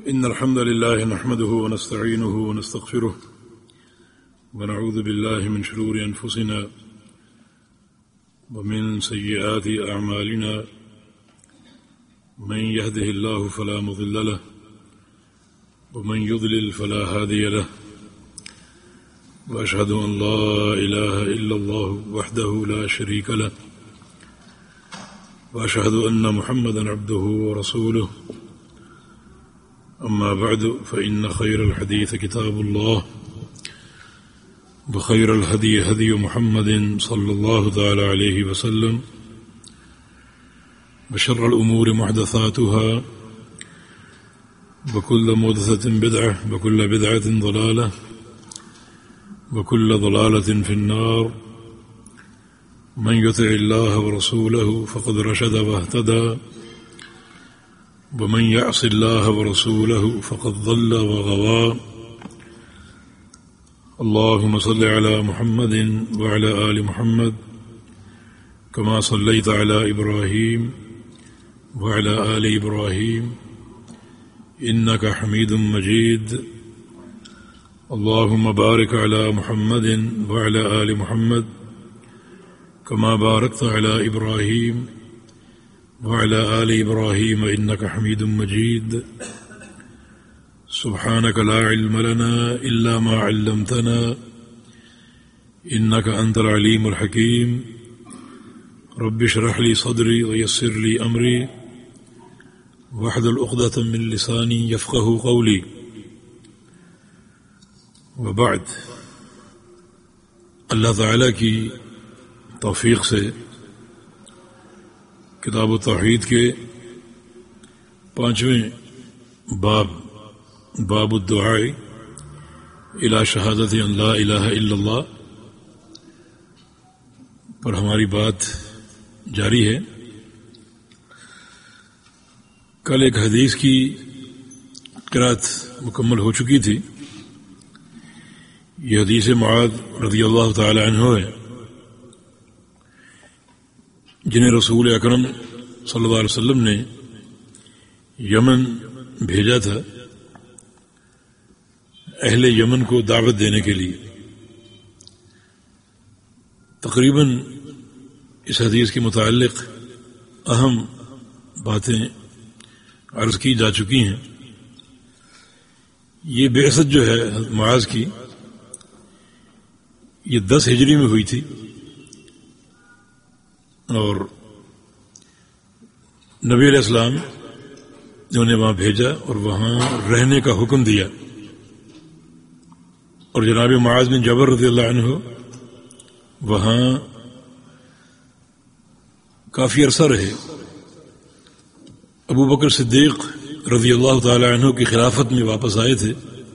إن الحمد لله نحمده ونستعينه ونستغفره ونعوذ بالله من شرور أنفسنا ومن سيئات أعمالنا من يهده الله فلا مضل له ومن يضلل فلا هادي له وأشهد أن لا إله إلا الله وحده لا شريك له وأشهد أن محمدا عبده ورسوله أما بعد فإن خير الحديث كتاب الله وخير الهدي هدي محمد صلى الله تعالى عليه وسلم وشر الأمور محدثاتها وكل محدثة بدعة وكل بدعة ضلالة وكل ضلالة في النار من يطع الله ورسوله فقد رشد واهتدى ومن يعص الله ورسوله فقد ضل وغوى اللهم صل على محمد وعلى آل محمد كما صليت على إبراهيم وعلى آل إبراهيم إنك حميد مجيد اللهم بارك على محمد وعلى آل محمد كما باركت على إبراهيم وعلى آل إبراهيم إنك حميد مجيد سبحانك لا علم لنا إلا ما علمتنا إنك أنت العليم الحكيم رب اشرح لي صدري ويسر لي أمري واحلل عقدة من لساني يفقه قولي وبعد اللہ تعالیٰ کی توفیق سے کتاب التوحید کے 5ویں باب الدعاء الی شہادت ان لا الہ الا اللہ پر ہماری بات جاری ہے۔ کل ایک حدیث کی قرأت مکمل ہو چکی تھی۔ یہ حدیث معاذ رضی اللہ تعالی عنہ ہے جنہیں رسول اکرم صلی اللہ علیہ وسلم نے یمن بھیجا تھا اہل یمن کو دعوت دینے کے لیے۔ تقریباً اس حدیث کے متعلق اہم باتیں عرض کی جا چکی ہیں۔ یہ بعثت جو ہے معاذ کی یہ 10 ہجری میں ہوئی تھی اور نبی علیہ السلام نے انہیں وہاں بھیجا اور وہاں رہنے کا حکم دیا، اور جناب معاذ بن جبل رضی اللہ عنہ وہاں کافی عرصہ رہے۔ ابو بکر صدیق رضی اللہ تعالی عنہ کی خلافت میں واپس آئے تھے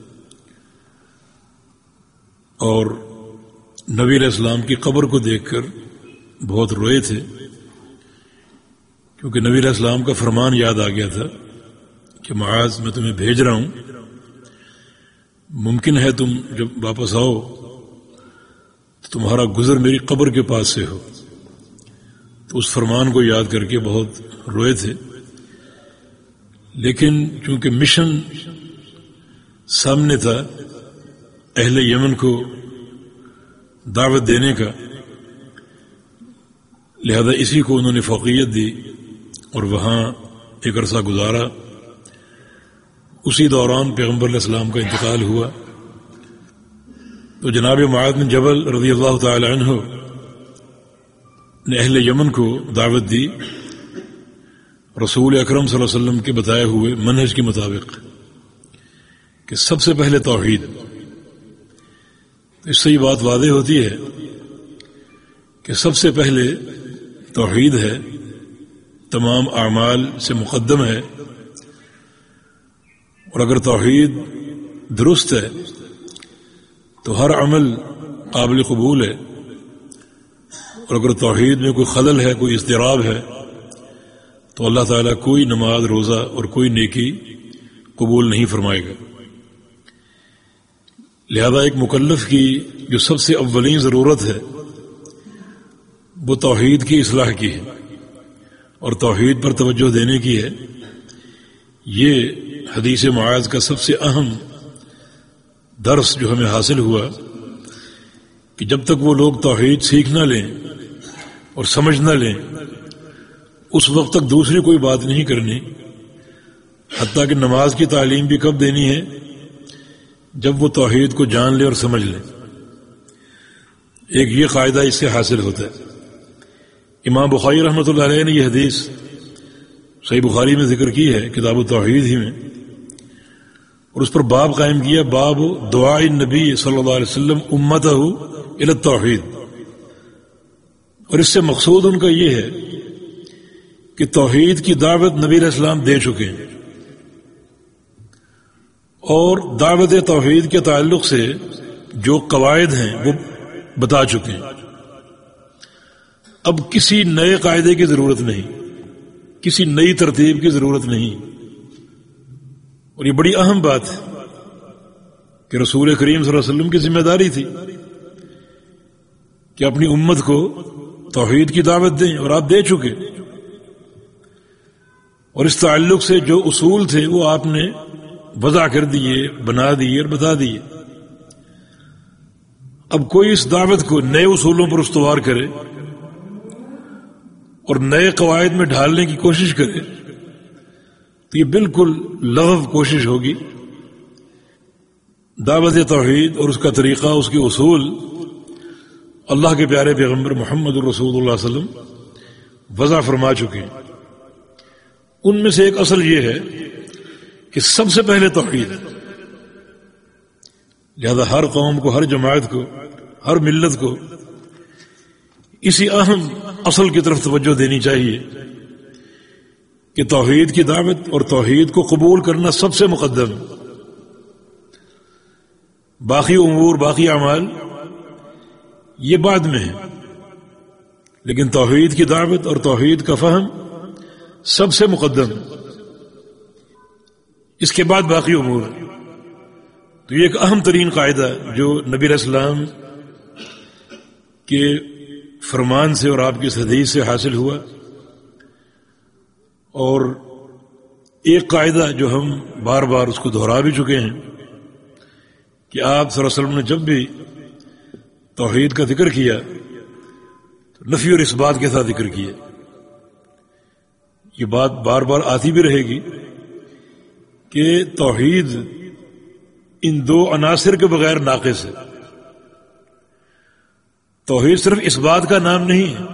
اور نبی علیہ السلام کی قبر کو دیکھ کر بہت روئے تھے، کیونکہ نبی علیہ السلام کا فرمان یاد آ گیا تھا کہ معاذ میں تمہیں بھیج رہا ہوں، ممکن ہے تم جب واپس آؤ تو تمہارا گزر میری قبر کے پاس سے ہو۔ تو اس فرمان کو یاد کر کے بہت روئے تھے، لیکن چونکہ مشن سامنے تھا اہل یمن کو دعوت دینے کا، لہذا اسی کو انہوں نے فوقیت دی اور وہاں ایک عرصہ گزارا۔ اسی دوران پیغمبر علیہ السلام کا انتقال ہوا، تو جناب معاذ بن جبل رضی اللہ تعالی عنہ نے اہل یمن کو دعوت دی رسول اکرم صلی اللہ علیہ وسلم کے بتائے ہوئے منہج کے مطابق کہ سب سے پہلے توحید۔ اس سے یہ بات واضح ہوتی ہے کہ سب سے پہلے توحید ہے، تمام اعمال سے مقدم ہے، اور اگر توحید درست ہے تو ہر عمل قابل قبول ہے، اور اگر توحید میں کوئی خلل ہے، کوئی اضطراب ہے، تو اللہ تعالیٰ کوئی نماز روزہ اور کوئی نیکی قبول نہیں فرمائے گا۔ لہذا ایک مکلف کی جو سب سے اولین ضرورت ہے وہ توحید کی اصلاح کی ہے اور توحید پر توجہ دینے کی ہے۔ یہ حدیث معاذ کا سب سے اہم درس جو ہمیں حاصل ہوا کہ جب تک وہ لوگ توحید سیکھ نہ لیں اور سمجھ نہ لیں اس وقت تک دوسری کوئی بات نہیں کرنی، حتیٰ کہ نماز کی تعلیم بھی کب دینی ہے؟ جب وہ توحید کو جان لے اور سمجھ لے۔ ایک یہ قاعدہ اس سے حاصل ہوتا ہے۔ امام بخاری رحمۃ اللہ علیہ نے یہ حدیث صحیح بخاری میں ذکر کی ہے، کتاب التوحید ہی میں، اور اس پر باب قائم کیا، باب دعاء النبی صلی اللہ علیہ وسلم امتہ الی التوحید۔ اور اس سے مقصود ان کا یہ ہے کہ توحید کی دعوت نبی علیہ السلام دے چکے ہیں، اور دعوت توحید کے تعلق سے جو قواعد ہیں وہ بتا چکے ہیں۔ اب کسی نئے قاعدے کی ضرورت نہیں، کسی نئی ترتیب کی ضرورت نہیں۔ اور یہ بڑی اہم بات ہے کہ رسول کریم صلی اللہ علیہ وسلم کی ذمہ داری تھی کہ اپنی امت کو توحید کی دعوت دیں، اور آپ دے چکے۔ اور اس تعلق سے جو اصول تھے وہ آپ نے وضع کر دیے، بنا دیے اور بتا دیے۔ اب کوئی اس دعوت کو نئے اصولوں پر استوار کرے اور نئے قواعد میں ڈھالنے کی کوشش کرے تو یہ بالکل لغو کوشش ہوگی۔ دعوت توحید اور اس کا طریقہ، اس کے اصول اللہ کے پیارے پیغمبر محمد الرسول اللہ صلی اللہ علیہ وسلم وضع فرما چکے ہیں۔ ان میں سے ایک اصل یہ ہے کہ سب سے پہلے توحید، لہذا ہر قوم کو، ہر جماعت کو، ہر ملت کو اسی اہم اصل کی طرف توجہ دینی چاہیے کہ توحید کی دعوت اور توحید کو قبول کرنا سب سے مقدم ہے۔ باقی امور، باقی اعمال یہ بعد میں ہے، لیکن توحید کی دعوت اور توحید کا فہم سب سے مقدم ہے، اس کے بعد باقی امور ہے۔ تو یہ ایک اہم ترین قاعدہ جو نبی علیہ السلام کے فرمان سے اور آپ کی اس حدیث سے حاصل ہوا۔ اور ایک قاعدہ جو ہم بار بار اس کو دہرا بھی چکے ہیں کہ آپ صلی اللہ علیہ وسلم نے جب بھی توحید کا ذکر کیا تو نفی اور اثبات کے ساتھ ذکر کیا۔ یہ بات بار بار آتی بھی رہے گی کہ توحید ان دو عناصر کے بغیر ناقص ہے۔ توحید صرف اس بات کا نام نہیں ہے،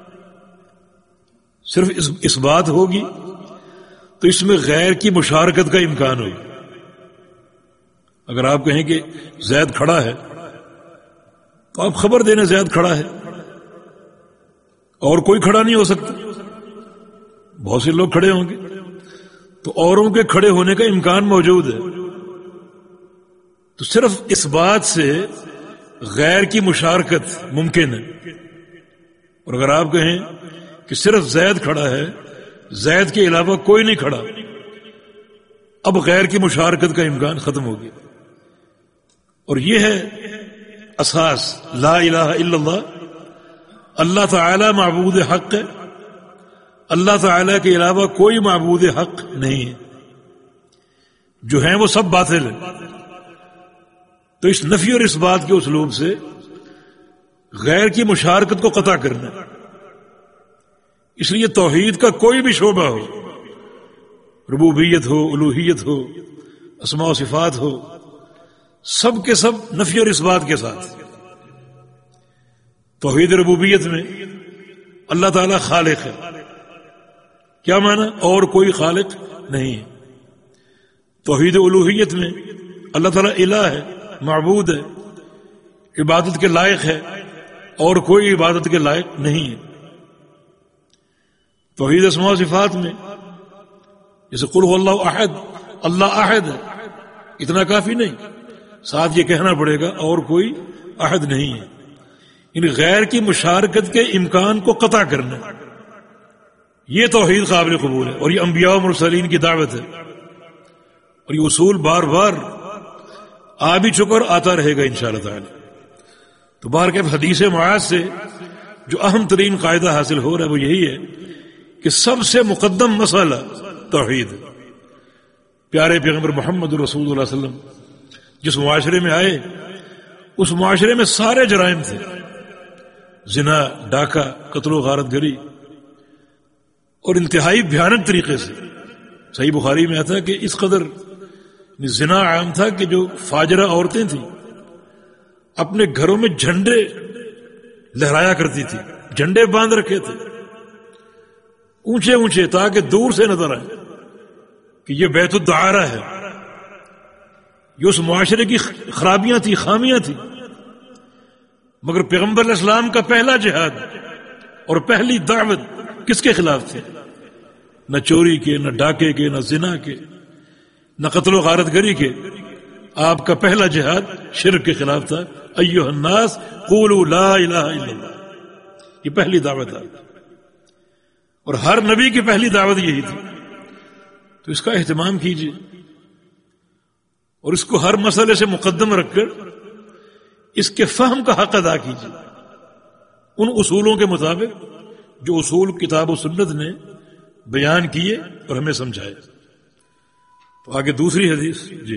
صرف اس بات ہوگی تو اس میں غیر کی مشارکت کا امکان ہوگا۔ اگر آپ کہیں کہ زید کھڑا ہے تو آپ خبر دینے زید کھڑا ہے، اور کوئی کھڑا نہیں ہو سکتا، بہت سے لوگ کھڑے ہوں گے تو اوروں کے کھڑے ہونے کا امکان موجود ہے۔ تو صرف اس بات سے غیر کی مشارکت ممکن ہے۔ اور اگر آپ کہیں کہ صرف زید کھڑا ہے، زید کے علاوہ کوئی نہیں کھڑا، اب غیر کی مشارکت کا امکان ختم ہو گیا۔ اور یہ ہے اساس لا الہ الا اللہ، اللہ تعالی معبود حق ہے، اللہ تعالی کے علاوہ کوئی معبود حق نہیں ہے، جو ہیں وہ سب باطل ہیں۔ تو اس نفی اور اس بات کے اسلوب سے غیر کی مشارکت کو قطع کرنا، اس لیے توحید کا کوئی بھی شعبہ ہو، ربوبیت ہو، الوہیت ہو، اسماء و صفات ہو، سب کے سب نفی اور اس بات کے ساتھ۔ توحید ربوبیت میں اللہ تعالی خالق ہے، کیا معنی؟ اور کوئی خالق نہیں ہے۔ توحید الوہیت میں اللہ تعالی الہ ہے، معبود ہے، عبادت کے لائق ہے، اور کوئی عبادت کے لائق نہیں ہے۔ توحید اسماء و صفات میں جیسے قل هو اللہ احد، اللہ احد ہے، اتنا کافی نہیں، ساتھ یہ کہنا پڑے گا اور کوئی احد نہیں ہے، یعنی غیر کی مشارکت کے امکان کو قطع کرنا، یہ توحید قابل قبول ہے۔ اور یہ انبیاء و مرسلین کی دعوت ہے، اور یہ اصول بار بار آ بھی چکا اور آتا رہے گا انشاءاللہ تعالی۔ تو بہر کے حدیث معاذ سے جو اہم ترین قاعدہ حاصل ہو رہا ہے وہ یہی ہے کہ سب سے مقدم مسئلہ توحید ہے، پیارے پیغمبر محمد رسول اللہ صلی اللہ علیہ وسلم جس معاشرے میں آئے اس معاشرے میں سارے جرائم تھے، زنا، ڈاکہ، قتل و غارت گری، اور انتہائی بھیانک طریقے سے۔ صحیح بخاری میں آتا ہے کہ اس قدر زنا عام تھا کہ جو فاجرہ عورتیں تھیں اپنے گھروں میں جھنڈے لہرایا کرتی تھی، جھنڈے باندھ رکھے تھے اونچے اونچے تاکہ دور سے نظر آئے کہ یہ بیت الدعارہ ہے۔ یہ اس معاشرے کی خرابیاں تھی، خامیاں تھی، مگر پیغمبر علیہ السلام کا پہلا جہاد اور پہلی دعوت کس کے خلاف تھی؟ نہ چوری کے، نہ ڈاکے کے، نہ زنا کے، نہ قتل و غارت گری کے۔ آپ کا پہلا جہاد شرک کے خلاف تھا۔ ایھا الناس قولوا لا الہ الا اللہ، یہ پہلی دعوت ہے، اور ہر نبی کی پہلی دعوت یہی تھی۔ تو اس کا اہتمام کیجیے اور اس کو ہر مسئلے سے مقدم رکھ کر اس کے فہم کا حق ادا کیجیے ان اصولوں کے مطابق جو اصول کتاب و سنت نے بیان کیے اور ہمیں سمجھائے۔ تو آگے دوسری حدیث جی۔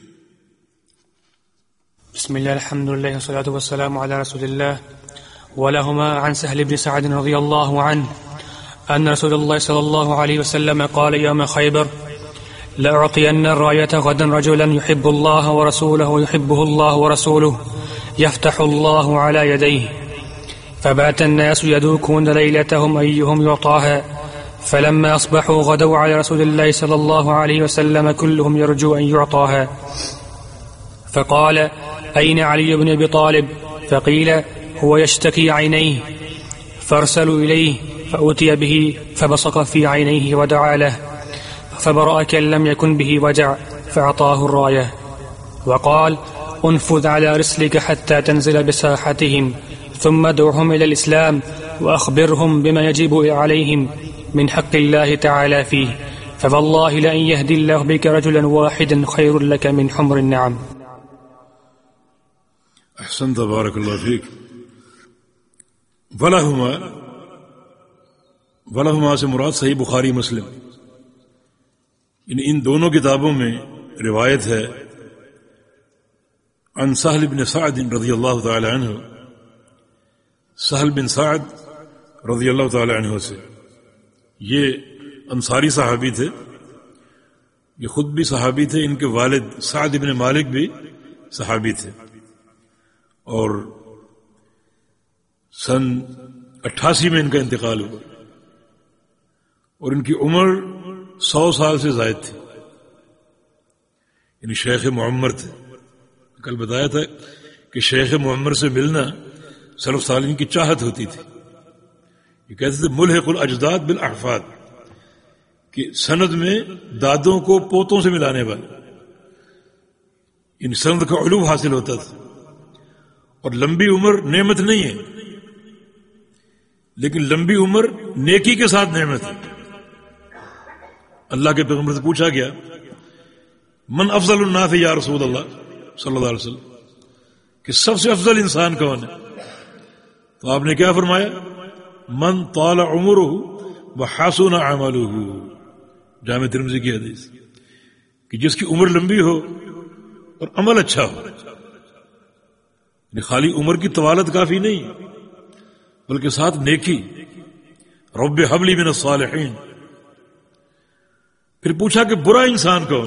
بسم الله الحمد لله والصلاة والسلام على رسول الله ولهما عن سهل بن سعد رضي الله عنه أن رسول الله صلى الله عليه وسلم قال يوم خيبر لأعطين الراية غدا رجلا يحب الله ورسوله ويحبه الله ورسوله يفتح الله على يديه. فبات الناس يدوكون ليلتهم أيهم يعطاها، فلما أصبحوا غدوا على رسول الله صلى الله عليه وسلم كلهم يرجو أن يعطاها، فقال أين علي بن أبي طالب؟ فقيل هو يشتكي عينيه، فارسلوا إليه فأتي به فبصق في عينيه ودعا له فبرأ كأن لم يكن به وجع، فأعطاه الراية وقال انفذ على رسلك حتى تنزل بساحتهم ثم ادعهم إلى الإسلام وأخبرهم بما يجب عليهم من حق الله تعالى فيه، فوالله لأن يهدي الله بك رجلا واحدا خير لك من حمر النعم. احسنت بارک اللہ فیک۔ ولہما سے مراد صحیح بخاری مسلم، ان دونوں کتابوں میں روایت ہے عن سہل بن سعد رضی اللہ تعالی عنہ، سہل بن سعد رضی اللہ تعالی عنہ سے۔ یہ انصاری صحابی تھے، یہ خود بھی صحابی تھے، ان کے والد سعد بن مالک بھی صحابی تھے، اور سن 88 میں ان کا انتقال ہوا، اور ان کی عمر 100 سال سے زائد تھی، یعنی شیخ معمر تھے۔ کل بتایا تھا کہ شیخ معمر سے ملنا سلف صالحین کی چاہت ہوتی تھی، یہ کہتے تھے ملحق الاجداد بالاحفاد، کہ سند میں دادوں کو پوتوں سے ملانے والے، ان سند کا علوم حاصل ہوتا تھا۔ اور لمبی عمر نعمت نہیں ہے، لیکن لمبی عمر نیکی کے ساتھ نعمت ہے۔ اللہ کے پیغمبر سے پوچھا گیا من افضل الناس یا رسول اللہ صلی اللہ علیہ وسلم، کہ سب سے افضل انسان کون ہے؟ تو آپ نے کیا فرمایا؟ من طال عمرہ وحسن عملہ، جامع ترمذی کی حدیث، کہ جس کی عمر لمبی ہو اور عمل اچھا ہو۔ خالی عمر کی طوالت کافی نہیں، بلکہ ساتھ نیکی، رب حب لی من الصالحین۔ پھر پوچھا کہ برا انسان کون،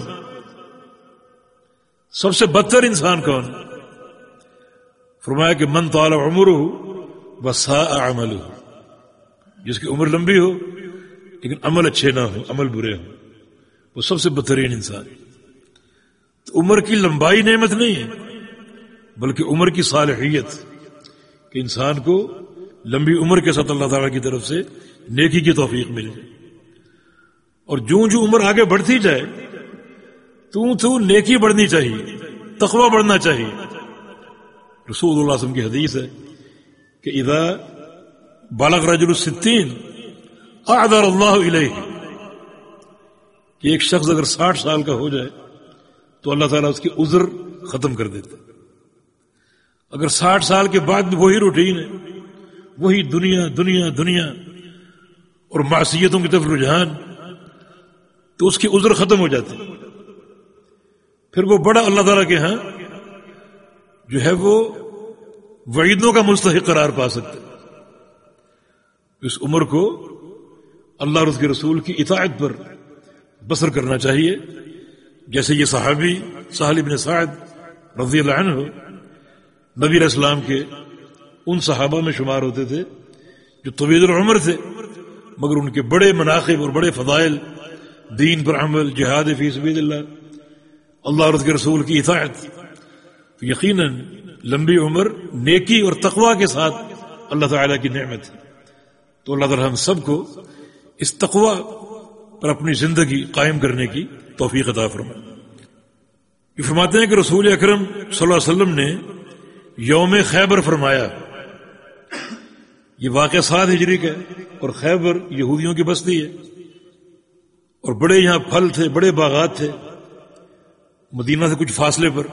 سب سے بدتر انسان کون؟ فرمایا کہ من طال عمرہ وساء عملہ، جس کی عمر لمبی ہو لیکن عمل اچھے نہ ہو، عمل برے ہو، وہ سب سے بدترین انسان۔ تو عمر کی لمبائی نعمت نہیں ہے، بلکہ عمر کی صالحیت، کہ انسان کو لمبی عمر کے ساتھ اللہ تعالیٰ کی طرف سے نیکی کی توفیق مل جائے، اور جو عمر آگے بڑھتی جائے تو نیکی بڑھنی چاہیے، تقوی بڑھنا چاہیے۔ رسول اللہ صلی اللہ علیہ وسلم کی حدیث ہے کہ اذا بلغ رجل 60 اعذر اللہ الیہ، کہ ایک شخص اگر 60 سال کا ہو جائے تو اللہ تعالیٰ اس کی عذر ختم کر دیتے۔ اگر 60 سال کے بعد بھی وہی روٹین ہے، وہی دنیا دنیا دنیا اور معصیتوں کی طرف رجحان، تو اس کی عذر ختم ہو جاتی۔ پھر وہ بڑا اللہ تعالیٰ کے ہاں جو ہے وہ وعیدوں کا مستحق قرار پا سکتے. اس عمر کو اللہ اور اس کے رسول کی اطاعت پر بسر کرنا چاہیے. جیسے یہ صحابی سہل بن سعد رضی اللہ عنہ نبی علیہ السلام کے ان صحابہ میں شمار ہوتے تھے جو طویل العمر تھے، مگر ان کے بڑے مناقب اور بڑے فضائل، دین پر عمل، جہاد فی سبیل اللہ اور اس کے رسول کی اطاعت. تو یقیناً لمبی عمر نیکی اور تقوی کے ساتھ اللہ تعالیٰ کی نعمت ہے. تو اللہ تعالیٰ ہم سب کو اس تقوی پر اپنی زندگی قائم کرنے کی توفیق عطا فرمائے. یہ فرماتے ہیں کہ رسول اکرم صلی اللہ علیہ وسلم نے یوم خیبر فرمایا. یہ واقعہ 7 ہجری کا ہے اور خیبر یہودیوں کی بستی ہے اور بڑے یہاں پھل تھے، بڑے باغات تھے مدینہ سے کچھ فاصلے پر.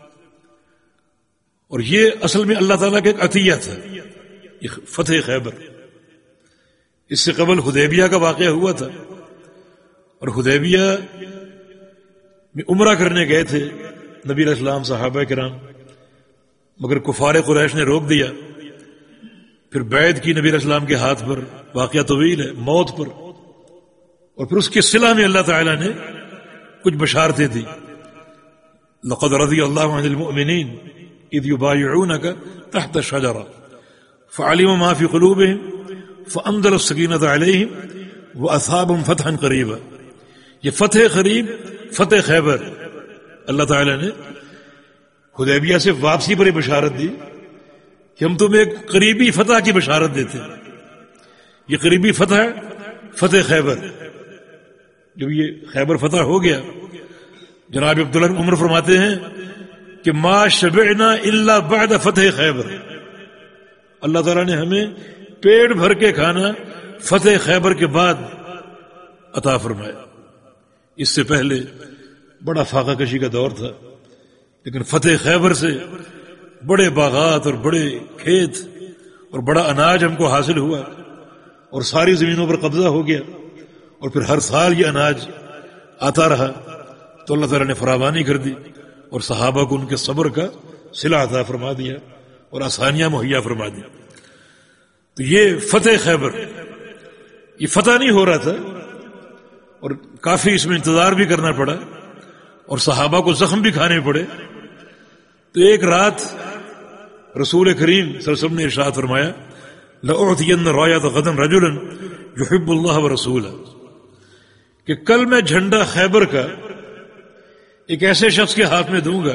اور یہ اصل میں اللہ تعالیٰ کا ایک عطیہ تھا یہ فتح خیبر. اس سے قبل حدیبیہ کا واقعہ ہوا تھا اور حدیبیہ میں عمرہ کرنے گئے تھے نبی علیہ السلام صحابہ کرام، مگر کفار قریش نے روک دیا. پھر بیعت کی نبی علیہ السلام کے ہاتھ پر، واقعہ طویل ہے، موت پر. اور پھر اس کے صلہ میں اللہ تعالیٰ نے کچھ بشارتیں دی. لقد رضی اللہ عن المؤمنین اذ یبایعونک تحت الشجرہ فعلم ما فی قلوبہم فانزل السکینۃ علیہم واصابہم فتحا قریبا. یہ فتح قریب، فتح خیبر، اللہ تعالیٰ نے حدیبیہ سے واپسی پر یہ بشارت دی کہ ہم تمہیں ایک قریبی فتح کی بشارت دیتے ہیں. یہ قریبی فتح، فتح خیبر. جب یہ خیبر فتح ہو گیا، جناب عبداللہ بن عمر فرماتے ہیں کہ ما شبعنا الا بعد فتح خیبر. اللہ تعالیٰ نے ہمیں پیٹ بھر کے کھانا فتح خیبر کے بعد عطا فرمایا. اس سے پہلے بڑا فاقہ کشی کا دور تھا، لیکن فتح خیبر سے بڑے باغات اور بڑے کھیت اور بڑا اناج ہم کو حاصل ہوا اور ساری زمینوں پر قبضہ ہو گیا. اور پھر ہر سال یہ اناج آتا رہا. تو اللہ تعالیٰ نے فراوانی کر دی اور صحابہ کو ان کے صبر کا صلہ عطا فرما دیا اور آسانیاں مہیا فرما دی. تو یہ فتح خیبر، یہ فتح نہیں ہو رہا تھا اور کافی اس میں انتظار بھی کرنا پڑا اور صحابہ کو زخم بھی کھانے پڑے. تو ایک رات رسول کریم صلی اللہ علیہ وسلم نے ارشاد فرمایا لأعطین رایۃ غدا رجلا یحب اللہ ورسولہ، کہ کل میں جھنڈا خیبر کا ایک ایسے شخص کے ہاتھ میں دوں گا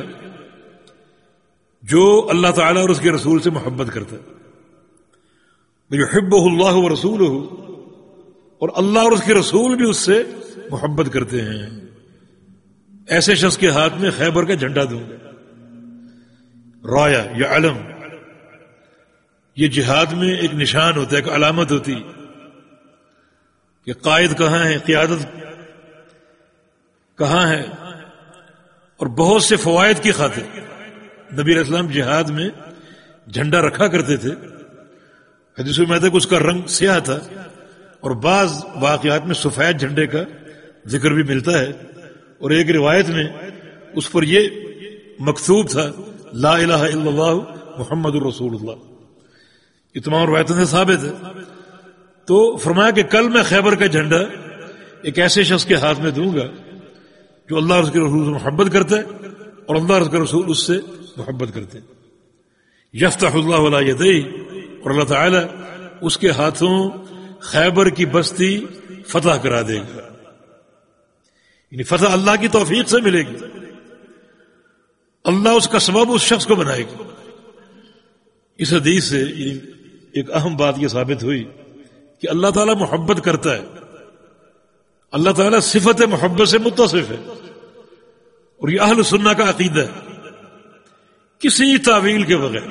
جو اللہ تعالیٰ اور اس کے رسول سے محبت کرتا ہے. یحبہ اللہ ورسولہ، اور اللہ اور اس کے رسول بھی اس سے محبت کرتے ہیں. ایسے شخص کے ہاتھ میں خیبر کا جھنڈا دوں گا. رایا یا علم، یہ جہاد میں ایک نشان ہوتا ہے، ایک علامت ہوتی کہ قائد کہاں ہے، قیادت کہاں ہے. اور بہت سے فوائد کی خاطر نبی علیہ السلام جہاد میں جھنڈا رکھا کرتے تھے. حدیث میں آتا ہے کہ اس کا رنگ سیاہ تھا اور بعض واقعات میں سفید جھنڈے کا ذکر بھی ملتا ہے. اور ایک روایت میں اس پر یہ مکتوب تھا لا الہ الا اللہ محمد الرسول اللہ. یہ تمام روایتوں سے ثابت ہے. تو فرمایا کہ کل میں خیبر کا جھنڈا ایک ایسے شخص کے ہاتھ میں دوں گا جو اللہ اور اس کے رسول سے محبت کرتا ہے اور اللہ اور اس کے رسول اس سے محبت کرتے ہیں. یفتح اللہ علی یدیہ، اور اللہ تعالی اس کے ہاتھوں خیبر کی بستی فتح کرا دے گا. یعنی فتح اللہ کی توفیق سے ملے گی، اللہ اس کا سبب اس شخص کو بنائے گا. اس حدیث سے ایک اہم بات یہ ثابت ہوئی کہ اللہ تعالیٰ محبت کرتا ہے. اللہ تعالیٰ صفت محبت سے متصف ہے اور یہ اہل سنہ کا عقیدہ ہے کسی تعویل کے بغیر.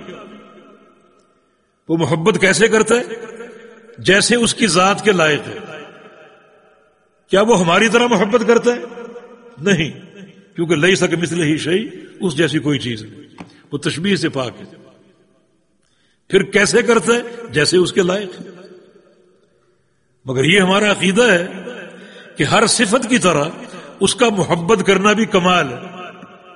وہ محبت کیسے کرتا ہے؟ جیسے اس کی ذات کے لائق ہے. کیا وہ ہماری طرح محبت کرتا ہے؟ نہیں، کیونکہ لیس کمثلہ شیء، اس جیسی کوئی چیز نہیں، وہ تشبیہ سے پاک ہے. پھر کیسے کرتا ہے؟ جیسے اس کے لائق ہے. مگر یہ ہمارا عقیدہ ہے کہ ہر صفت کی طرح اس کا محبت کرنا بھی کمال ہے.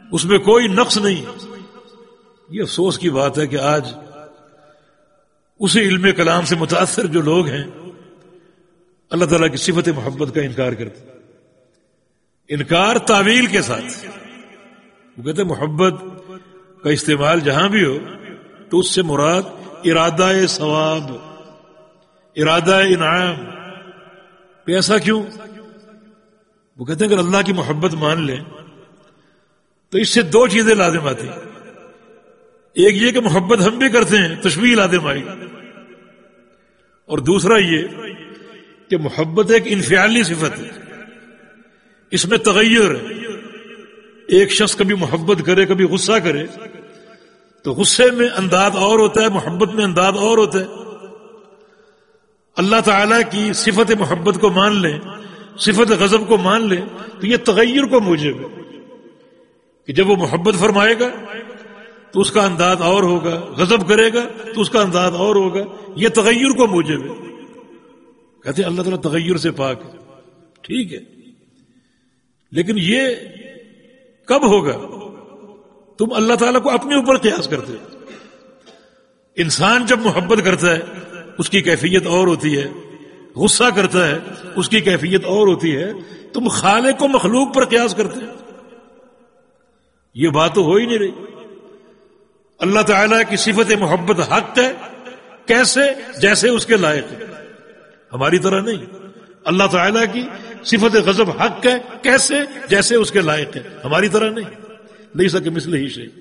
اس میں کوئی نقص نہیں. یہ افسوس کی بات ہے کہ آج اسی علم کلام سے متاثر جو لوگ ہیں اللہ تعالیٰ کی صفت محبت کا انکار کرتے ہیں. انکار تعویل کے ساتھ. وہ کہتے ہیں محبت کا استعمال جہاں بھی ہو تو اس سے مراد ارادہ ثواب، ارادہ انعام. ایسا کیوں؟ وہ کہتے ہیں اگر اللہ کی محبت مان لیں تو اس سے دو چیزیں لازم آتی ہیں. ایک یہ کہ محبت ہم بھی کرتے ہیں، تشبیہ لازم آئی. اور دوسرا یہ کہ محبت ایک انفعالی صفت ہے، اس میں تغیر ہے. ایک شخص کبھی محبت کرے کبھی غصہ کرے تو غصے میں انداز اور ہوتا ہے، محبت میں انداز اور ہوتا ہے. اللہ تعالیٰ کی صفت محبت کو مان لیں، صفت غضب کو مان لیں تو یہ تغیر کو موجب ہے کہ جب وہ محبت فرمائے گا تو اس کا انداز اور ہوگا، غضب کرے گا تو اس کا انداز اور ہوگا. یہ تغیر کو موجب ہے. کہتے ہیں اللہ تعالیٰ تغیر سے پاک ہے. ٹھیک ہے، لیکن یہ کب ہوگا؟ تم اللہ تعالیٰ کو اپنے اوپر قیاس کرتے ہو. انسان جب محبت کرتا ہے اس کی کیفیت اور ہوتی ہے، غصہ کرتا ہے اس کی کیفیت اور ہوتی ہے. تم خالق کو مخلوق پر قیاس کرتے ہو. یہ بات تو ہو ہی نہیں رہی. اللہ تعالیٰ کی صفت محبت حق ہے. کیسے؟ جیسے اس کے لائق ہے، ہماری طرح نہیں. اللہ تعالیٰ کی صفت غضب حق ہے. کیسے؟ جیسے اس کے لائق ہے، ہماری طرح نہیں. نہیں سکے مثل ہی شيء.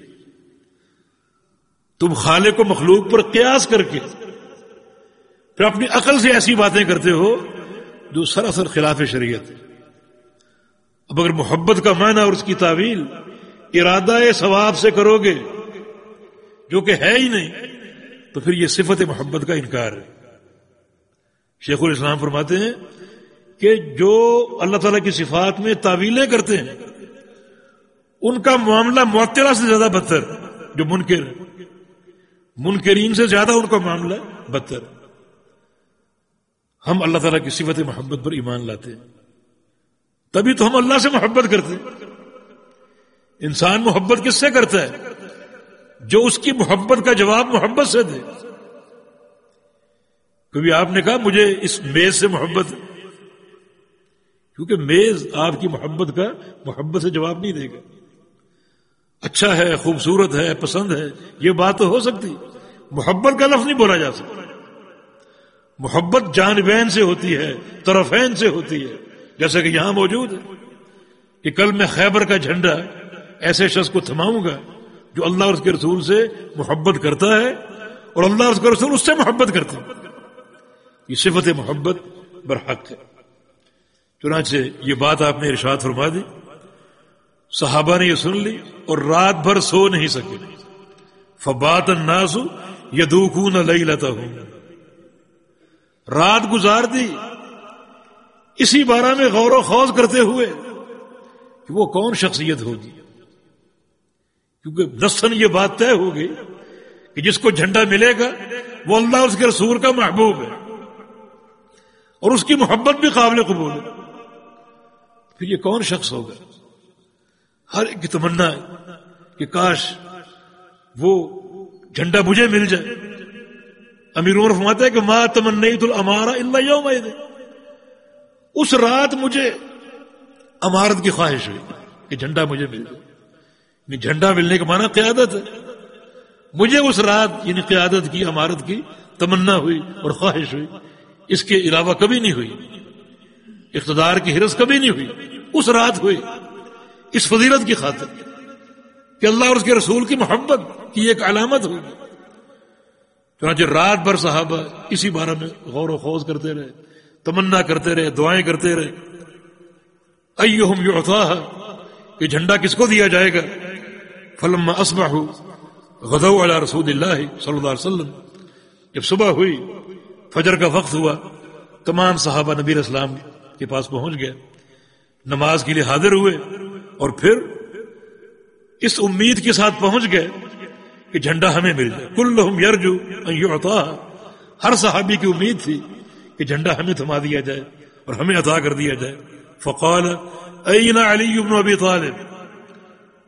تم خالق کو مخلوق پر قیاس کر کے پھر اپنی عقل سے ایسی باتیں کرتے ہو جو سراسر خلاف شریعت ہے. اب اگر محبت کا معنی اور اس کی تعویل ارادہ ثواب سے کرو گے جو کہ ہے ہی نہیں تو پھر یہ صفت محبت کا انکار ہے. شیخ الاسلام فرماتے ہیں کہ جو اللہ تعالیٰ کی صفات میں تعویلیں کرتے ہیں ان کا معاملہ معطلہ سے زیادہ بدتر. جو منکر ہے، منکرین سے زیادہ ان کا معاملہ بدتر. ہم اللہ تعالیٰ کی صفت محبت پر ایمان لاتے ہیں تبھی تو ہم اللہ سے محبت کرتے ہیں. انسان محبت کس سے کرتا ہے؟ جو اس کی محبت کا جواب محبت سے دے. کبھی آپ نے کہا مجھے اس میز سے محبت ہے، کیونکہ میز آپ کی محبت کا محبت سے جواب نہیں دے گا. اچھا ہے، خوبصورت ہے، پسند ہے، یہ بات تو ہو سکتی. محبت کا لفظ نہیں بولا جا سکتا. محبت جانبین سے ہوتی ہے، طرفین سے ہوتی ہے. جیسا کہ یہاں موجود ہے کہ کل میں خیبر کا جھنڈا ایسے شخص کو تھماؤں گا جو اللہ اور اس کے رسول سے محبت کرتا ہے اور اللہ اور اس کے رسول اس سے محبت کرتے ہیں. یہ صفت محبت برحق ہے. چنانچہ یہ بات آپ نے ارشاد فرما دی. صحابہ نے یہ سن لی اور رات بھر سو نہیں سکے. فبات الناس یذوقون لیلتہم. رات گزار دی اسی بارے میں غور و خوض کرتے ہوئے کہ وہ کون شخصیت ہوگی، کیونکہ نصاً یہ بات طے ہو گئی کہ جس کو جھنڈا ملے گا وہ اللہ اور اس کے رسول کا محبوب ہے اور اس کی محبت بھی قابل قبول ہے. پھر یہ کون شخص ہوگا؟ ہر ایک کی تمنا ہے کہ کاش وہ جھنڈا مجھے مل جائے. امیر عمر فرماتا ہے کہ ما تمنیت الامارہ الا یومئذ. اس رات مجھے امارت کی خواہش ہوئی کہ جھنڈا مجھے مل جائے. جھنڈا ملنے کا معنی قیادت ہے. مجھے اس رات یعنی قیادت کی، امارت کی تمنا ہوئی اور خواہش ہوئی. اس کے علاوہ کبھی نہیں ہوئی. اقتدار کی حرص کبھی نہیں ہوئی. اس رات ہوئی اس فضیلت کی خاطر کہ اللہ اور اس کے رسول کی محبت کی ایک علامت ہوگی. چنانچہ رات بھر صحابہ اسی بارے میں غور و خوض کرتے رہے، تمنا کرتے رہے، دعائیں کرتے رہے. ایہم یعطاہا، کہ جھنڈا کس کو دیا جائے گا. فلما اصبحوا غدوا علی رسول اللہ صلی اللہ علیہ وسلم. جب صبح ہوئی، فجر کا وقت ہوا، تمام صحابہ نبی علیہ السلام کے پاس پہنچ گئے، نماز کے لیے حاضر ہوئے اور پھر اس امید کے ساتھ پہنچ گئے کہ جھنڈا ہمیں مل جائے. کلہم یرجو ان یعطاہا. ہر صحابی کی امید تھی کہ جھنڈا ہمیں تھما دیا جائے اور ہمیں عطا کر دیا جائے. فقال این علی بن ابی طالب.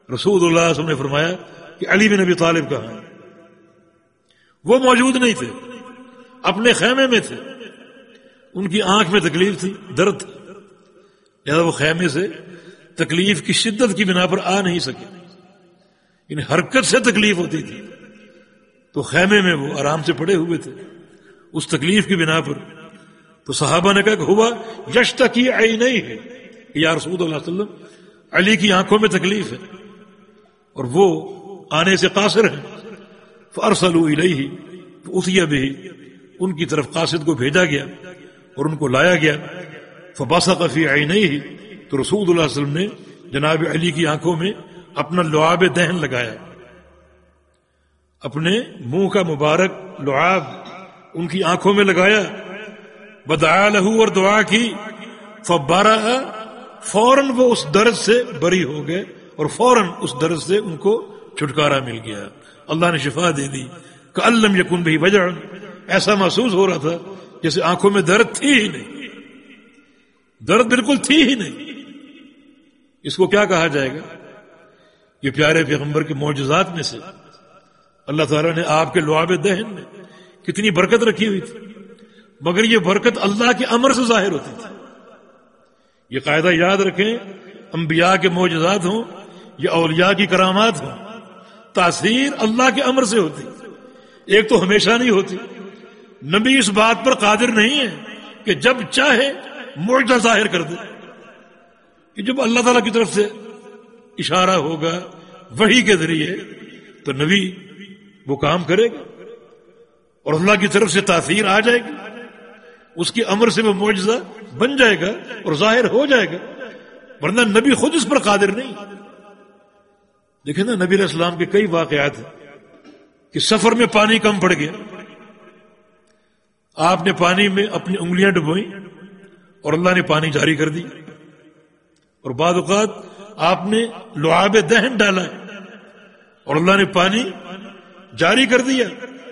رسول اللہ صلی اللہ علیہ وسلم نے فرمایا کہ علی بن ابی طالب کہاں ہیں؟ وہ موجود نہیں تھے، اپنے خیمے میں تھے، ان کی آنکھ میں تکلیف تھی، درد تھی، لہذا وہ خیمے سے تکلیف کی شدت کی بنا پر آ نہیں سکے، یعنی حرکت سے تکلیف ہوتی تھی تو خیمے میں وہ آرام سے پڑے ہوئے تھے اس تکلیف کی بنا پر. تو صحابہ نے کہا کہ ہوا یشتکی عینیہ، یا رسول اللہ صلی اللہ علیہ وسلم علی کی آنکھوں میں تکلیف ہے اور وہ آنے سے قاصر ہیں. فارسلوا الیہ فاتی بہ، ان کی طرف قاصد کو بھیجا گیا اور ان کو لایا گیا. فبصق فی عینیہ، تو رسول اللہ صلی اللہ علیہ وسلم نے جناب علی کی آنکھوں میں اپنا لعاب دہن لگایا، اپنے منہ کا مبارک لعاب ان کی آنکھوں میں لگایا. بدعا لہ، اور دعا کی. فبرأ، فوراً وہ اس درد سے بری ہو گئے اور فوراً اس درد سے ان کو چھٹکارا مل گیا، اللہ نے شفا دے دی. کأن لم یکن بہ وجع، ایسا محسوس ہو رہا تھا جیسے آنکھوں میں درد تھی ہی نہیں، درد بالکل تھی ہی نہیں. اس کو کیا کہا جائے گا؟ یہ پیارے پیغمبر کے معجزات میں سے اللہ تعالیٰ نے آپ کے لعاب دہن میں کتنی برکت رکھی ہوئی تھی، مگر یہ برکت اللہ کے امر سے ظاہر ہوتی تھی. یہ قاعدہ یاد رکھیں، انبیاء کے معجزات ہوں یا اولیاء کی کرامات ہوں، تاثیر اللہ کے امر سے ہوتی، ایک تو ہمیشہ نہیں ہوتی. نبی اس بات پر قادر نہیں ہے کہ جب چاہے معجزہ ظاہر کر دے، کہ جب اللہ تعالیٰ کی طرف سے اشارہ ہوگا وحی کے ذریعے تو نبی وہ کام کرے گا اور اللہ کی طرف سے تاثیر آ جائے گی، اس کے امر سے وہ معجزہ بن جائے گا اور ظاہر ہو جائے گا، ورنہ نبی خود اس پر قادر نہیں. دیکھیں نا، نبی علیہ السلام کے کئی واقعات ہیں کہ سفر میں پانی کم پڑ گیا، آپ نے پانی میں اپنی انگلیاں ڈبوئیں اور اللہ نے پانی جاری کر دی. اور بعض اوقات آپ نے لعاب دہن ڈالا اور اللہ نے پانی جاری کر دیا.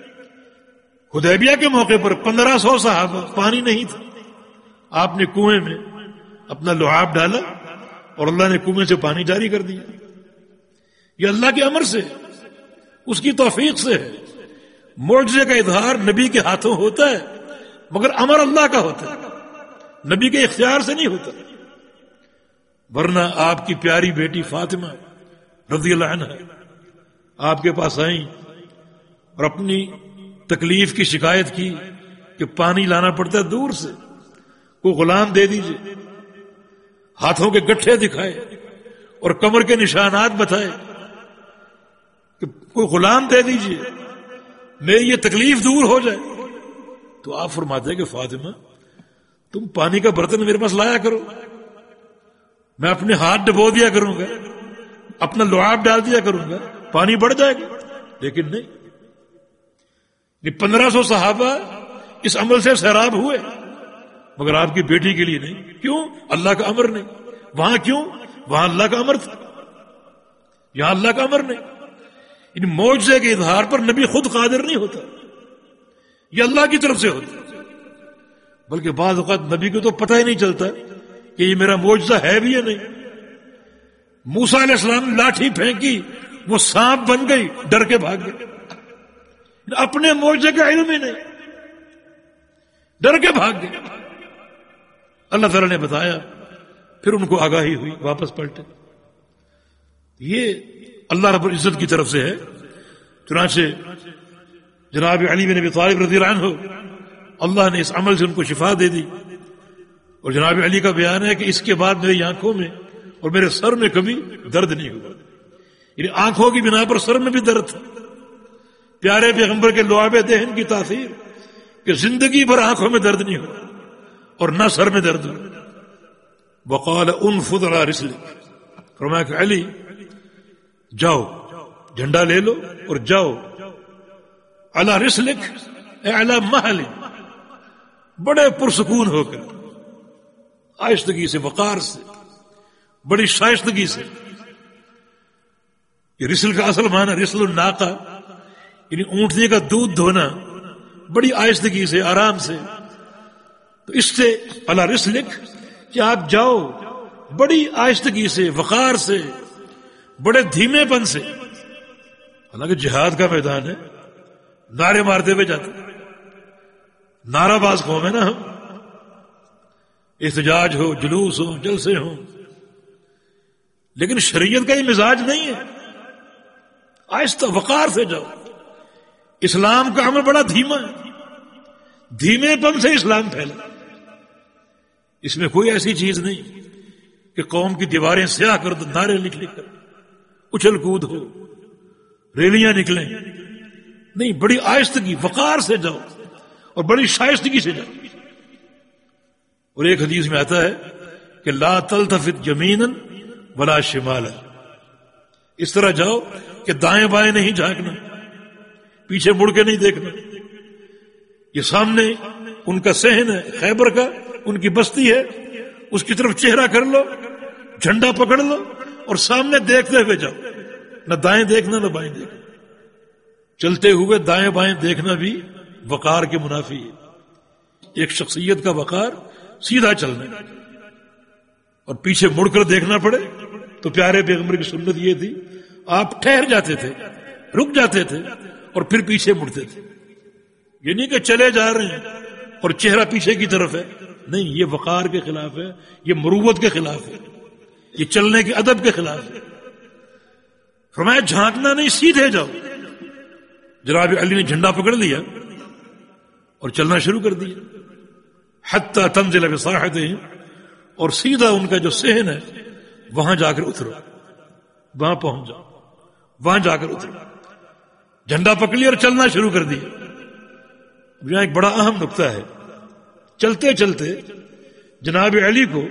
حدیبیہ کے موقع پر 1500 صحابہ، پانی نہیں تھا، آپ نے کنویں میں اپنا لعاب ڈالا اور اللہ نے کنویں سے پانی جاری کر دیا. یہ اللہ کے امر سے، اس کی توفیق سے ہے. معجزے کا اظہار نبی کے ہاتھوں ہوتا ہے مگر امر اللہ کا ہوتا ہے، نبی کے اختیار سے نہیں ہوتا. ورنہ آپ کی پیاری بیٹی فاطمہ رضی اللہ عنہ آپ کے پاس آئیں اور اپنی تکلیف کی شکایت کی کہ پانی لانا پڑتا ہے دور سے، کوئی غلام دے دیجئے. ہاتھوں کے گٹھے دکھائے اور کمر کے نشانات بتائے کہ کوئی غلام دے دیجئے، میری یہ تکلیف دور ہو جائے. تو آپ فرماتے ہیں کہ فاطمہ تم پانی کا برتن میرے پاس لایا کرو، میں اپنے ہاتھ ڈبو دیا کروں گا، اپنا لعاب ڈال دیا کروں گا، پانی بڑھ جائے گا. لیکن نہیں، 1500 صحابہ اس عمل سے سیراب ہوئے مگر آپ کی بیٹی کے لیے نہیں. کیوں؟ اللہ کا امر نہیں. وہاں کیوں؟ وہاں اللہ کا امر تھا، یہاں اللہ کا امر نہیں. ان معجزے کے اظہار پر نبی خود قادر نہیں ہوتا، یہ اللہ کی طرف سے ہوتا. بلکہ بعض اوقات نبی کو تو پتہ ہی نہیں چلتا کہ یہ میرا معجزہ ہے بھی یا نہیں. موسیٰ علیہ السلام نے لاٹھی پھینکی، وہ سانپ بن گئی، ڈر کے بھاگ گئے. اپنے معجزے کا علم ہی نہیں، ڈر کے بھاگ گئے. اللہ تعالیٰ نے بتایا، پھر ان کو آگاہی ہوئی، واپس پلٹے. یہ اللہ رب العزت کی طرف سے ہے. چنانچہ جناب علی بن ابی طالب رضی اللہ عنہ، اللہ نے اس عمل سے ان کو شفا دے دی. اور جناب علی کا بیان ہے کہ اس کے بعد میری آنکھوں میں اور میرے سر میں کبھی درد نہیں ہوا. یعنی آنکھوں کی بنا پر سر میں بھی درد تھا. پیارے پیغمبر کے لعاب دہن کی تاثیر کہ زندگی بھر آنکھوں میں درد نہیں ہوا اور نہ سر میں درد ہوا. وقال انفض على رسلك، فرمایا کہ علی جاؤ، جھنڈا لے لو اور جاؤ. على رسلك اے علی محل، بڑے پرسکون ہو کر، آہستگی سے، وقار سے، بڑی شائستگی سے. یہ رسل کا اصل معنی رسل الناقہ، یعنی اونٹنی کا دودھ دھونا، بڑی آہستگی سے، آرام سے. تو اس سے علی رسلک کہ آپ جاؤ بڑی آہستگی سے، وقار سے، بڑے دھیمے پن سے، حالانکہ جہاد کا میدان ہے، نعرے مارتے ہوئے جاتے، نعرہ باز قوم ہے نا ہم، احتجاج ہو، جلوس ہو، جلسے ہوں، لیکن شریعت کا یہ مزاج نہیں ہے. آہستہ وقار سے جاؤ. اسلام کا عمل بڑا دھیما ہے، دھیمے پن سے اسلام پھیلا. اس میں کوئی ایسی چیز نہیں کہ قوم کی دیواریں سیاہ کر دو، نعرے لکھ لکھ کر اچھل کود ہو، ریلیاں نکلیں. نہیں، بڑی آہستگی وقار سے جاؤ اور بڑی شائستگی سے جاؤ. اور ایک حدیث میں آتا ہے کہ لا تلتفت یمینا ولا شمالا، اس طرح جاؤ کہ دائیں بائیں نہیں جھانکنا، پیچھے مڑ کے نہیں دیکھنا. یہ سامنے ان کا صحن ہے خیبر کا، ان کی بستی ہے، اس کی طرف چہرہ کر لو، جھنڈا پکڑ لو اور سامنے دیکھتے ہوئے جاؤ، نہ دائیں دیکھنا نہ بائیں دیکھنا. چلتے ہوئے دائیں بائیں دیکھنا بھی وقار کے منافی ہے. ایک شخصیت کا وقار سیدھا چلنا ہے، اور پیچھے مڑ کر دیکھنا پڑے تو پیارے پیغمبر کی سنت یہ تھی، آپ ٹھہر جاتے تھے، رک جاتے تھے اور پھر پیچھے مڑتے تھے. یہ نہیں کہ چلے جا رہے ہیں اور چہرہ پیچھے کی طرف ہے، نہیں، یہ وقار کے خلاف ہے، یہ مروت کے خلاف ہے، یہ چلنے کے ادب کے خلاف ہے. فرمایا جھانکنا نہیں، سیدھے جاؤ. جناب علی نے جھنڈا پکڑ لیا اور چلنا شروع کر دیا، حتی تنزل بساحتہم، اور سیدھا ان کا جو صحن ہے وہاں جا کر اترو، وہاں پہنچ جاؤ، وہاں جا کر اترو. جھنڈا پکڑ لیا اور چلنا شروع کر دیا. یہاں ایک بڑا اہم نقطہ ہے. چلتے چلتے جناب علی کو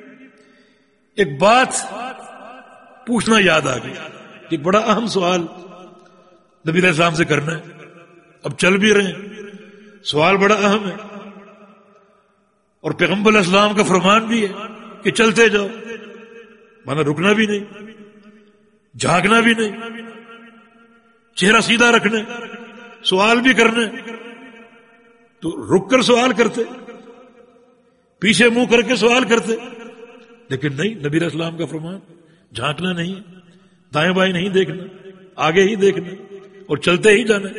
ایک بات پوچھنا یاد آ گئی. ایک بڑا اہم سوال نبی علیہ السلام سے کرنا ہے. اب چل بھی رہے ہیں، سوال بڑا اہم ہے، اور پیغمبر علیہ السلام کا فرمان بھی ہے کہ چلتے جاؤ، مانا رکنا بھی نہیں، جھانکنا بھی نہیں، چہرہ سیدھا رکھنا، سوال بھی کرنا. تو رک کر سوال کرتے، پیچھے منہ کر کے سوال کرتے، لیکن نہیں، نبی علیہ السلام کا فرمان جھانکنا نہیں، دائیں بائیں نہیں دیکھنا، آگے ہی دیکھنا اور چلتے ہی جانا.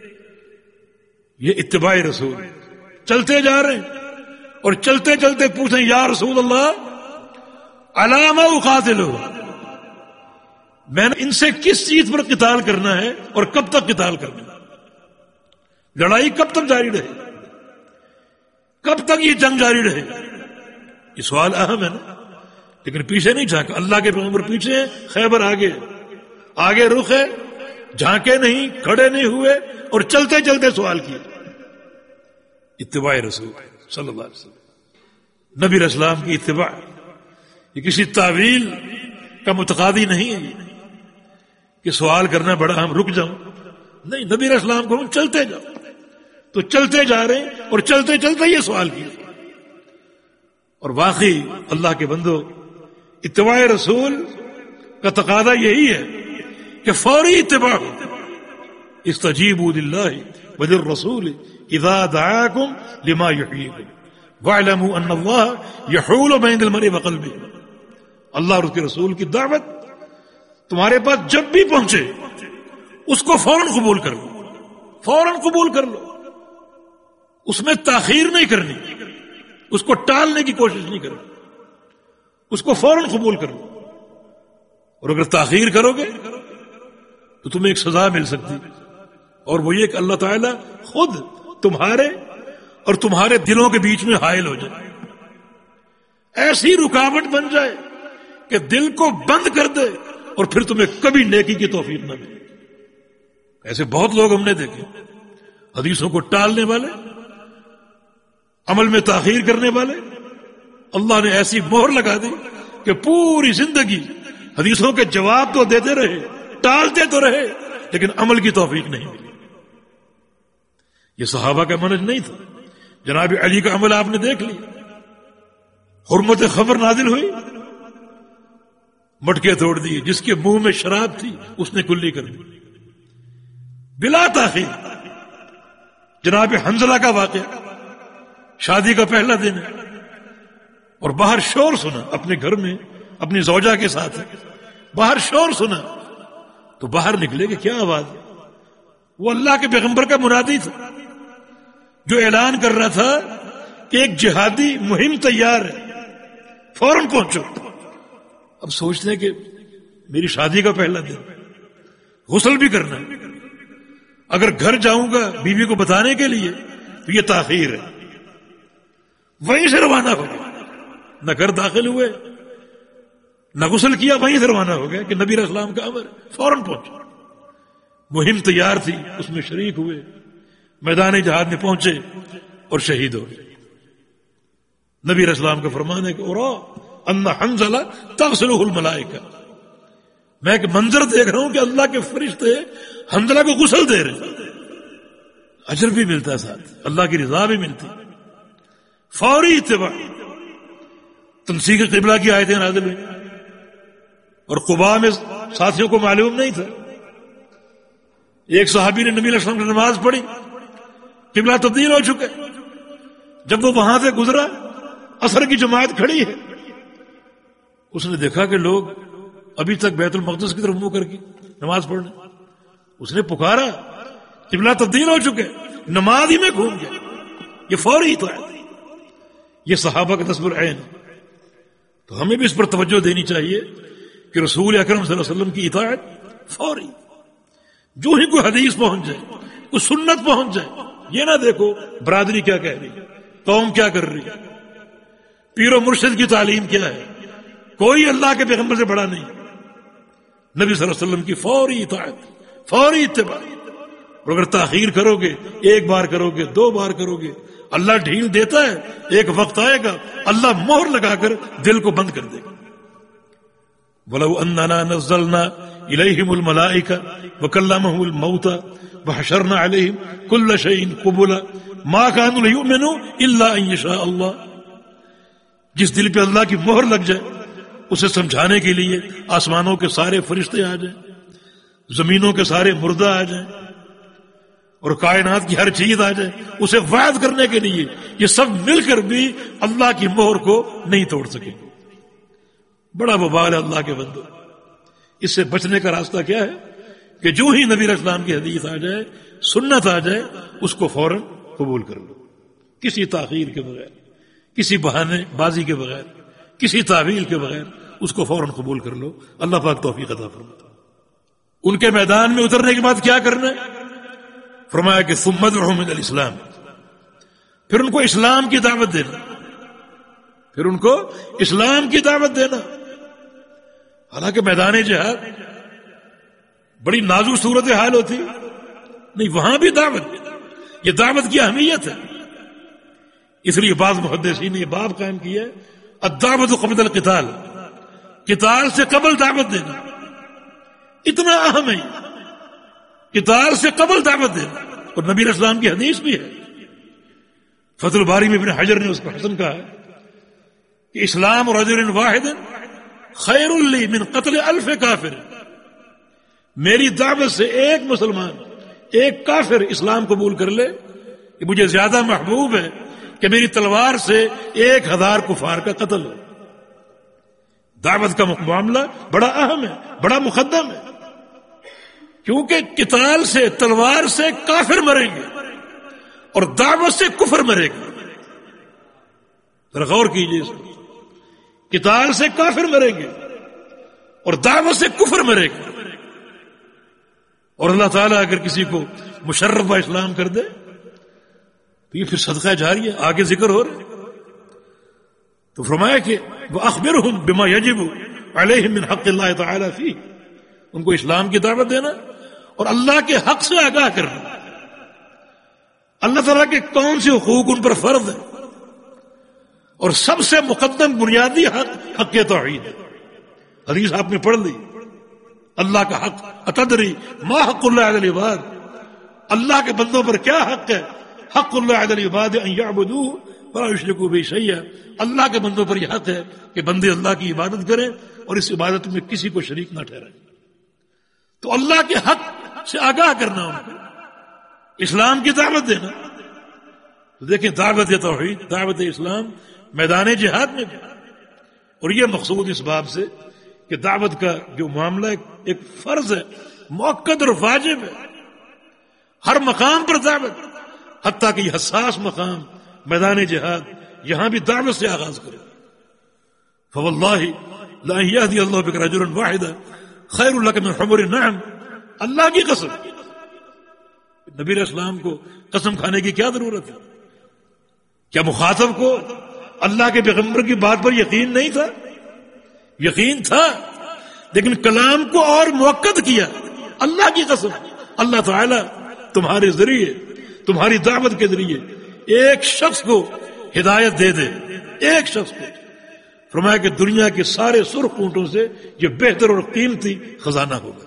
یہ اتباع رسول. چلتے جا رہے ہیں اور چلتے چلتے پوچھیں یا رسول اللہ علامہ اقاتلو، میں نے ان سے کس چیز پر قتال کرنا ہے اور کب تک قتال کرنا ہے؟ لڑائی کب تک جاری رہے، کب تک یہ جنگ جاری رہے؟ یہ سوال اہم ہے نا. لیکن پیچھے نہیں جھانکا. اللہ کے پیغمبر پیچھے ہیں، خیبر آگے، آگے رخ ہے، جھانکے نہیں، کھڑے نہیں ہوئے اور چلتے چلتے سوال کیے. اتباع رسول صلی اللہ علیہ وسلم، نبی علیہ السلام کی اتباع. یہ کسی تعویل کا متقاضی نہیں ہے کہ سوال کرنا بڑا اہم، رک جاؤں. نہیں، نبی علیہ السلام کو چلتے جاؤ. تو چلتے جا رہے ہیں اور چلتے چلتے یہ سوال کیا. اور واقعی اللہ کے بندو، اتباع رسول کا تقاضا یہی ہے کہ فوری اتباع ہو. استجیبوا للہ وللرسول اذا دعاکم لما یحییکم واعلموا ان اللہ یحول بین المرء وقلبہ. اللہ اور اس کے رسول کی دعوت تمہارے پاس جب بھی پہنچے اس کو فوراً قبول کر لو، فوراً قبول کر لو. اس میں تاخیر نہیں کرنی، اس کو ٹالنے کی کوشش نہیں کرنی، اس کو فوراً قبول کر لو. اور اگر تاخیر کرو گے تو تمہیں ایک سزا مل سکتی، اور وہ یہ کہ اللہ تعالیٰ خود تمہارے اور تمہارے دلوں کے بیچ میں حائل ہو جائے، ایسی رکاوٹ بن جائے کہ دل کو بند کر دے اور پھر تمہیں کبھی نیکی کی توفیق نہ ملے. ایسے بہت لوگ ہم نے دیکھے، حدیثوں کو ٹالنے والے، عمل میں تاخیر کرنے والے. اللہ نے ایسی مہر لگا دی کہ پوری زندگی حدیثوں کے جواب تو دیتے رہے، ٹالتے تو رہے، لیکن عمل کی توفیق نہیں ملی. یہ صحابہ کا منہج نہیں تھا. جناب علی کا عمل آپ نے دیکھ لیا، حرمت خبر نازل ہوئی، مٹکے توڑ دیے. جس کے منہ میں شراب تھی اس نے کلی کر دی بلا تاخیر. جناب حنظلہ کا واقعہ، شادی کا پہلا دن ہے اور باہر شور سنا، اپنے گھر میں اپنی زوجہ کے ساتھ ہے، باہر شور سنا تو باہر نکلے کہ کیا آواز ہے؟ وہ اللہ کے پیغمبر کا منادی تھا جو اعلان کر رہا تھا کہ ایک جہادی مہم تیار ہے، فوراً پہنچو۔ اب سوچتے ہیں کہ میری شادی کا پہلا دن، غسل بھی کرنا ہے، اگر گھر جاؤں گا بیوی کو بتانے کے لیے تو یہ تاخیر ہے، وہیں سے روانہ ہو گیا، نہ گھر داخل ہوئے نہ غسل کیا، وہیں سے روانہ ہو گیا کہ نبی علیہ السلام کا امر، فوراً پہنچے۔ مہم تیار تھی، اس میں شریک ہوئے، میدان جہاد میں پہنچے اور شہید ہو گئے۔ نبی علیہ السلام کا فرمان ہے کہ اورا ان حنظلہ تغسلہ الملائکہ، میں ایک منظر دیکھ رہا ہوں کہ اللہ کے فرشتے حنظلہ کو غسل دے رہے ہیں، اجر بھی ملتا ہے، ساتھ اللہ کی رضا بھی ملتی۔ فوری اتباع، تنسیق قبلہ کی آیتیں نازل ہوئی، اور قباء میں ساتھیوں کو معلوم نہیں تھا۔ ایک صحابی نے نبی علیہ السلام کی نماز پڑھی، قبلہ تبدیل ہو چکے، جب وہ وہاں سے گزرا عصر کی جماعت کھڑی ہے، اس نے دیکھا کہ لوگ ابھی تک بیت المقدس کی طرف منہ کر کے نماز پڑھنے، اس نے پکارا، قبلہ تبدیل ہو چکے، نماز ہی میں گھوم گیا۔ یہ فوری اطاعت، یہ صحابہ کا نصب العین۔ تو ہمیں بھی اس پر توجہ دینی چاہیے کہ رسول اکرم صلی اللہ علیہ وسلم کی اطاعت فوری، جو ہی کوئی حدیث پہنچ جائے، کوئی سنت پہنچ جائے، یہ نہ دیکھو برادری کیا کہہ رہی ہے، قوم کیا کر رہی ہے، پیر و مرشد کی تعلیم کیا ہے، کوئی اللہ کے پیغمبر سے بڑا نہیں۔ نبی صلی اللہ علیہ وسلم کی فوری اطاعت، فوری اتباع۔ اور اگر تاخیر کرو گے، ایک بار کرو گے، دو بار کرو گے، اللہ ڈھیل دیتا ہے، ایک وقت آئے گا اللہ مہر لگا کر دل کو بند کر دے گا۔ وَلَوْ أَنَّنَا نَزَّلْنَا إِلَيْهِمُ الْمَلَائِكَةَ وَكَلَّمَهُمُ الْمَوْتَى وَحَشَرْنَا عَلَيْهِمْ كُلَّ شَيْءٍ قُبُلًا مَا كَانُوا لِيُؤْمِنُوا إِلَّا أَن يَشَاءَ اللَّهُ۔ جس دل پہ اللہ کی مہر لگ جائے، اسے سمجھانے کے لیے آسمانوں کے سارے فرشتے آ جائیں، زمینوں کے سارے مردہ آ جائیں، اور کائنات کی ہر چیز آ جائے، اسے وعد کرنے کے لیے یہ سب مل کر بھی اللہ کی مہر کو نہیں توڑ سکے۔ بڑا وبال ہے اللہ کے بندو۔ اس سے بچنے کا راستہ کیا ہے کہ جو ہی نبی علیہ السلام کی حدیث آ جائے، سنت آ جائے، اس کو فوراً قبول کر لو، کسی تاخیر کے بغیر، کسی بہانے بازی کے بغیر، کسی تعویل کے بغیر اس کو فوراً قبول کر لو۔ اللہ پاک توفیق عطا فرمائے۔ ان کے میدان میں اترنے کے بعد کیا کرنا ہے؟ فرمایا کہ ثم ادعوهم الى الاسلام، پھر ان کو اسلام کی دعوت دینا، پھر ان کو اسلام کی دعوت دینا۔ حالانکہ میدان جہاد بڑی نازک صورت حال ہوتی نہیں، وہاں بھی دعوت، یہ دعوت کی اہمیت ہے۔ اس لیے بعض محدثین نے یہ باب قائم کیا ہے، الدعوت قبل القتال، قتال سے قبل دعوت دینا اتنا اہم ہے، قتال سے قبل دعوت دینا۔ اور نبی علیہ السلام کی حدیث بھی ہے، فتح الباری میں ابن حجر نے اس کو حسن کہا ہے کہ اسلام رجل واحد خیر لی من قتل 1000 کافر، میری دعوت سے ایک مسلمان، ایک کافر اسلام قبول کر لے، یہ مجھے زیادہ محبوب ہے کہ میری تلوار سے 1000 کفار کا قتل ہو۔ دعوت کا معاملہ بڑا اہم ہے، بڑا مقدم ہے، کیونکہ قتال سے، تلوار سے کافر مریں گے اور دعوت سے کفر مرے گا۔ ذرا غور کیجیے، قتال سے کافر مریں گے اور دعوت سے کفر مرے گا۔ اور اللہ تعالیٰ اگر کسی کو مشرف اسلام کر دے تو یہ پھر صدقہ جاریہ، آگے ذکر ہو رہا ہے۔ تو فرمایا کہ وَأَخْبِرْهُمْ بِمَا يَجِبُ عَلَيْهِمْ مِنْ حَقِّ اللَّهِ تَعَالَى فِيهِ، ان کو اسلام کی دعوت دینا اور اللہ کے حق سے آگاہ کرنا، اللہ تعالیٰ کے کون سے حقوق ان پر فرض ہے، اور سب سے مقدم بنیادی حق توحید ہے۔ حدیث آپ نے پڑھ لی، اللہ کا حق، اتدری ما حق اللہ علی العباد، اللہ کے بندوں پر کیا حق ہے؟ حق اللہ علی العباد ان یعبدوہ ولا یشرکوا بہ شیئا، اللہ کے بندوں پر یہ حق ہے کہ بندے اللہ کی عبادت کریں اور اس عبادت میں کسی کو شریک نہ ٹھہرائیں۔ تو اللہ کے حق سے آگاہ کرنا، ان کو اسلام کی دعوت دینا۔ تو دیکھیں، دعوت توحید، دعوت اسلام میدان جہاد میں بھی، اور یہ مقصود اس باب سے کہ دعوت کا جو معاملہ ایک فرض ہے، مؤکد اور واجب ہے، ہر مقام پر دعوت، حتیٰ کہ یہ حساس مقام میدان جہاد، یہاں بھی دعوت سے آغاز کرے. فواللہ لا یہدی اللہ بک رجلا واحدا خیر لک من حمر النعم. اللہ کی قسم، نبی علیہ السلام کو قسم کھانے کی کیا ضرورت ہے؟ کیا مخاطب کو اللہ کے پیغمبر کی بات پر یقین نہیں تھا؟ یقین تھا، لیکن کلام کو اور مؤکد کیا. اللہ کی قسم، اللہ تعالی تمہارے ذریعے، تمہاری دعوت کے ذریعے ایک شخص کو ہدایت دے دے، ایک شخص کو. فرمایا کہ دنیا کے سارے سرخ اونٹوں سے یہ بہتر اور قیمتی خزانہ ہوگا.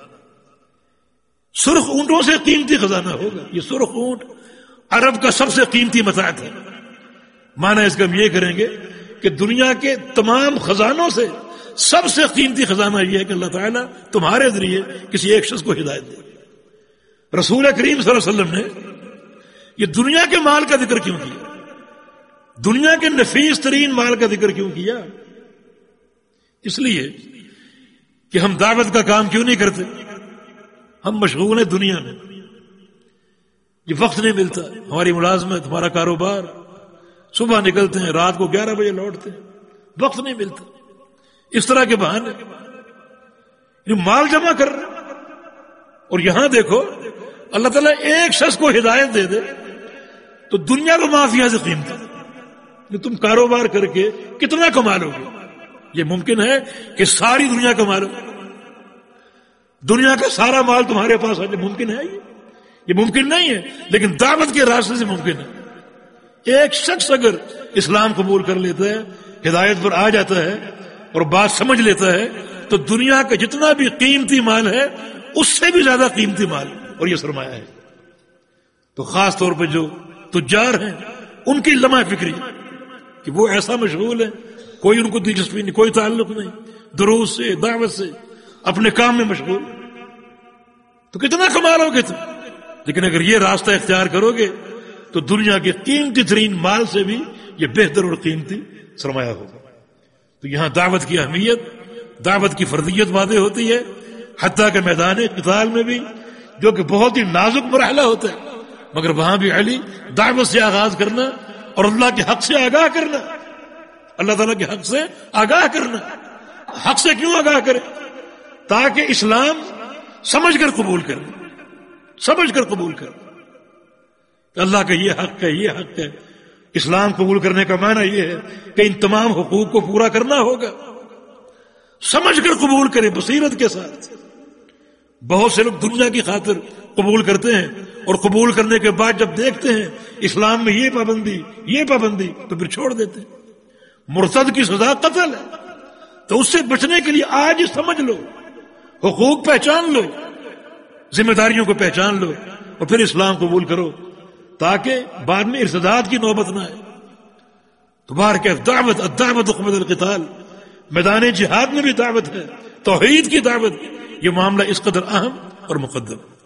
سرخ اونٹوں سے قیمتی خزانہ ہوگا. یہ سرخ اونٹ عرب کا سب سے قیمتی متاع ہے. معنی اس کا ہم یہ کریں گے کہ دنیا کے تمام خزانوں سے سب سے قیمتی خزانہ یہ ہے کہ اللہ تعالیٰ تمہارے ذریعے کسی ایک شخص کو ہدایت دے. رسول کریم صلی اللہ علیہ وسلم نے یہ دنیا کے مال کا ذکر کیوں کیا؟ دنیا کے نفیس ترین مال کا ذکر کیوں کیا؟ اس لیے کہ ہم دعوت کا کام کیوں نہیں کرتے؟ ہم مشغول ہیں دنیا میں، یہ وقت نہیں ملتا. ہماری ملازمت، ہمارا کاروبار، صبح نکلتے ہیں رات کو 11 بجے لوٹتے ہیں، وقت نہیں ملتا. اس طرح کے بہانے یہ مال جمع کر رہے. اور یہاں دیکھو اللہ تعالیٰ ایک شخص کو ہدایت دے دے تو دنیا کو معافیا سے قیمت ہے. تم کاروبار کر کے کتنا کما لو گے؟ یہ ممکن ہے کہ ساری دنیا کما لو، دنیا کا سارا مال تمہارے پاس آ جائے؟ ممکن ہے یہ ممکن نہیں ہے. لیکن دعوت کے راستے سے ممکن ہے. ایک شخص اگر اسلام قبول کر لیتا ہے، ہدایت پر آ جاتا ہے اور بات سمجھ لیتا ہے، تو دنیا کا جتنا بھی قیمتی مال ہے اس سے بھی زیادہ قیمتی مال اور یہ سرمایہ ہے. تو خاص طور پہ جو تجار ہیں ان کی لمحہ فکری کہ وہ ایسا مشغول ہے، کوئی ان کو دلچسپی نہیں، کوئی تعلق نہیں، دروس سے، دعوت سے، اپنے کام میں مشغول. تو کتنا کما لو گے تم؟ لیکن اگر یہ راستہ اختیار کرو گے تو دنیا کے قیمتی ترین مال سے بھی یہ بہتر اور قیمتی سرمایہ ہوگا. تو یہاں دعوت کی اہمیت، دعوت کی فرضیت واضح ہوتی ہے، حتیٰ کہ میدان قتال میں بھی، جو کہ بہت ہی نازک مرحلہ ہوتا ہے، مگر وہاں بھی علی دعوت سے آغاز کرنا اور اللہ کے حق سے آگاہ کرنا، اللہ تعالیٰ کے حق سے آگاہ کرنا. حق سے کیوں آگاہ کرے؟ تاکہ اسلام سمجھ کر قبول کرے، سمجھ کر قبول کرے کہ اللہ کا یہ حق ہے، یہ حق ہے. اسلام قبول کرنے کا معنی یہ ہے کہ ان تمام حقوق کو پورا کرنا ہوگا. سمجھ کر قبول کرے، بصیرت کے ساتھ. بہت سے لوگ دنیا کی خاطر قبول کرتے ہیں اور قبول کرنے کے بعد جب دیکھتے ہیں اسلام میں یہ پابندی، یہ پابندی، تو پھر چھوڑ دیتے ہیں. مرتد کی سزا قتل ہے، تو اس سے بچنے کے لیے آج سمجھ لو، حقوق پہچان لو، ذمہ داریوں کو پہچان لو اور پھر اسلام قبول کرو، تاکہ بعد میں ارتداد کی نوبت نہ آئے. تبارک دعوت الدعوت قبل القتال، میدان جہاد میں بھی دعوت ہے، توحید کی دعوت. یہ معاملہ اس قدر اہم اور مقدم.